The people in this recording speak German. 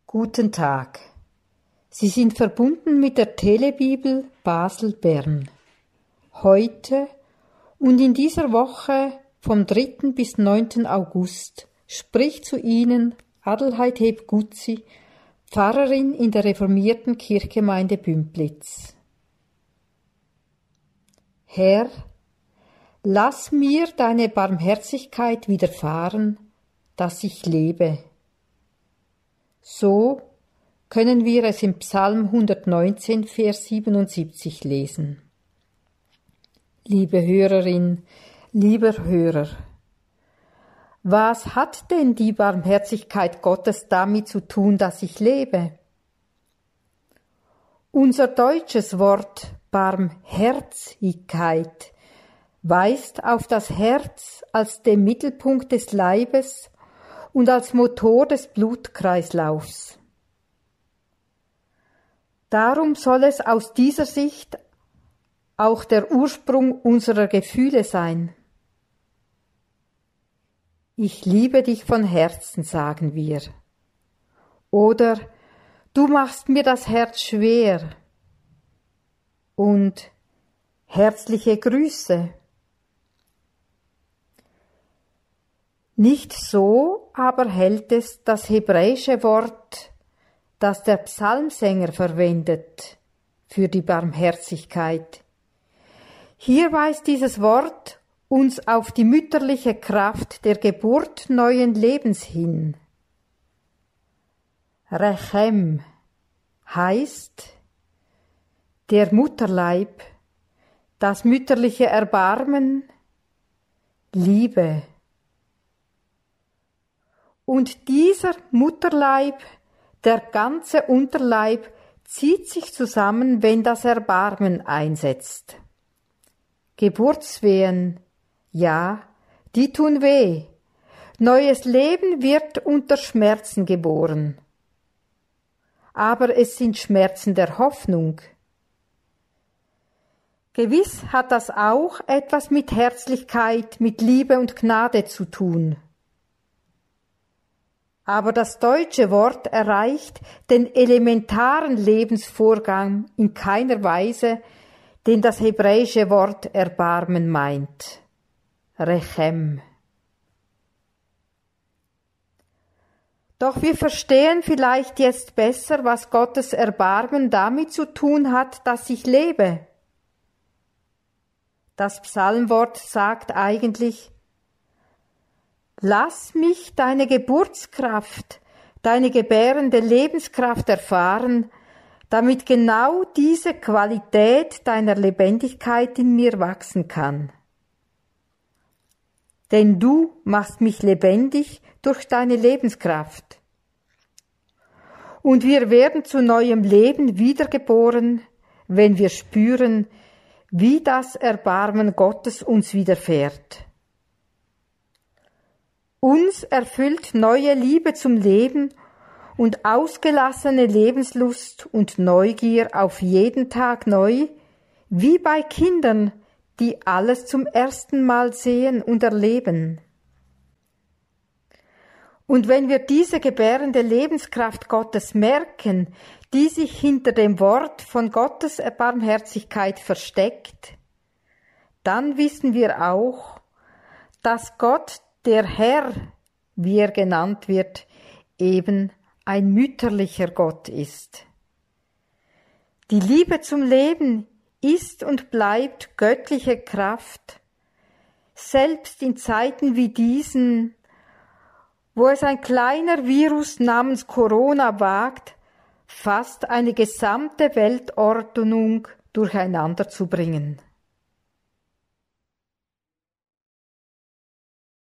Guten Tag. Sie sind verbunden mit der Telebibel Basel-Bern. Heute und in dieser Woche vom 3. bis 9. August spricht zu Ihnen Adelheid Heb-Guzzi, Pfarrerin in der reformierten Kirchgemeinde Bümpliz. Herr, lass mir deine Barmherzigkeit widerfahren, dass ich lebe. So können wir es im Psalm 119, Vers 77 lesen. Liebe Hörerin, lieber Hörer, was hat denn die Barmherzigkeit Gottes damit zu tun, dass ich lebe? Unser deutsches Wort Barmherzigkeit weist auf das Herz als den Mittelpunkt des Leibes und als Motor des Blutkreislaufs. Darum soll es aus dieser Sicht auch der Ursprung unserer Gefühle sein. Ich liebe dich von Herzen, sagen wir. Oder du machst mir das Herz schwer. Und herzliche Grüße. Nicht so aber hält es das hebräische Wort, das der Psalmsänger verwendet für die Barmherzigkeit. Hier weist dieses Wort uns auf die mütterliche Kraft der Geburt neuen Lebens hin. Rechem heißt der Mutterleib, das mütterliche Erbarmen, Liebe. Und dieser Mutterleib, der ganze Unterleib, zieht sich zusammen, wenn das Erbarmen einsetzt. Geburtswehen, ja, die tun weh. Neues Leben wird unter Schmerzen geboren. Aber es sind Schmerzen der Hoffnung. Gewiss hat das auch etwas mit Herzlichkeit, mit Liebe und Gnade zu tun. Aber das deutsche Wort erreicht den elementaren Lebensvorgang in keiner Weise, den das hebräische Wort Erbarmen meint. Rechem. Doch wir verstehen vielleicht jetzt besser, was Gottes Erbarmen damit zu tun hat, dass ich lebe. Das Psalmwort sagt eigentlich: Lass mich deine Geburtskraft, deine gebärende Lebenskraft erfahren, damit genau diese Qualität deiner Lebendigkeit in mir wachsen kann. Denn du machst mich lebendig durch deine Lebenskraft. Und wir werden zu neuem Leben wiedergeboren, wenn wir spüren, wie das Erbarmen Gottes uns widerfährt. Uns erfüllt neue Liebe zum Leben und ausgelassene Lebenslust und Neugier auf jeden Tag neu, wie bei Kindern, die alles zum ersten Mal sehen und erleben. Und wenn wir diese gebärende Lebenskraft Gottes merken, die sich hinter dem Wort von Gottes Barmherzigkeit versteckt, dann wissen wir auch, dass Gott, der Herr, wie er genannt wird, eben ein mütterlicher Gott ist. Die Liebe zum Leben ist und bleibt göttliche Kraft, selbst in Zeiten wie diesen, wo es ein kleiner Virus namens Corona wagt, fast eine gesamte Weltordnung durcheinander zu bringen.